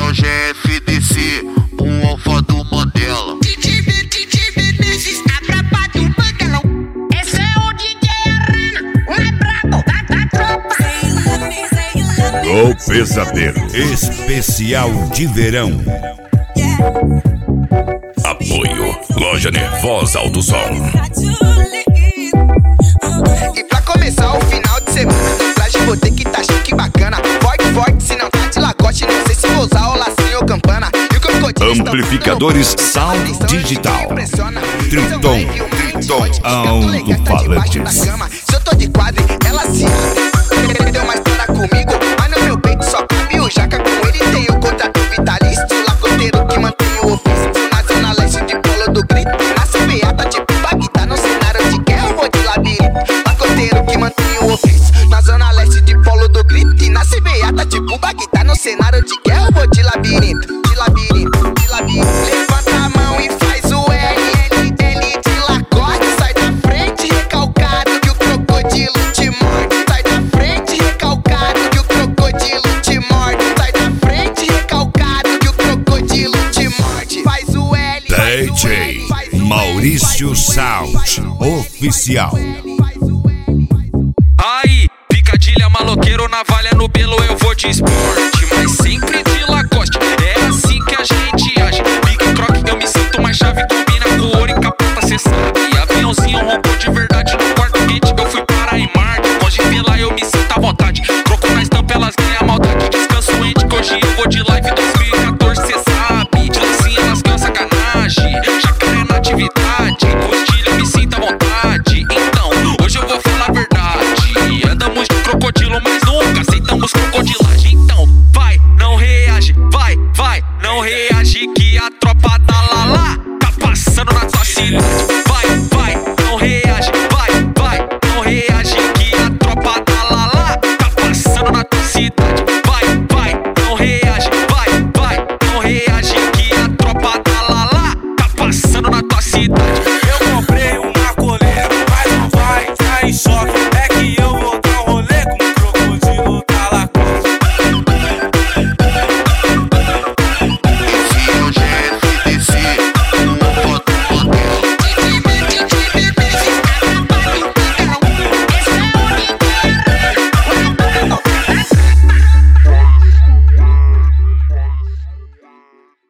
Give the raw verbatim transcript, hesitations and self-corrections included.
o G F D C, um alfa do Mandela. D J B, D J Menezes, a braba do bangalão. Esse é o D J Arana, o mais brabo da, da tropa. O Pesadelo Especial de Verão. Apoio Loja Nervosa Alto Som. E pra começar o final de semana, no traje vou ter que tá chique bacana. Forte, forte, se não tá de lacoste, não sei se vou usar o lacinho ou campana. E o crocodilo Amplificadores Sound Digital. Triton, Triton Alto-Falantes. Se eu tô de quadro, ela se abre. Deu uma história comigo, mas no meu peito só cabe o jaca. Com ele tem o contrato vitalício, lacoteiro que mantém o ofício. Na zona leste de Polo do Grito, nasce beata tipo Bagdá. No cenário de guerra eu vou de labirinto. Lacoteiro que mantém o ofício. Na zona leste de Polo do Grito, e nasce beata tipo Bagdá. No cenário de guerra eu vou de labirinto. De labirinto, de labirinto. Levanta a mão e faz o L, L, L de lacote. Sai da frente recalcado que o crocodilo te morde. Sai da frente recalcado que o crocodilo te morde. Sai da frente recalcado que o crocodilo te morde. Faz o L, faz D o J L, faz o L, Maurício faz o L, faz Sound o L, Oficial. faz o L. Aí, picadilha, maloqueiro, navalha no pelo, eu vou de esporte, mas sempre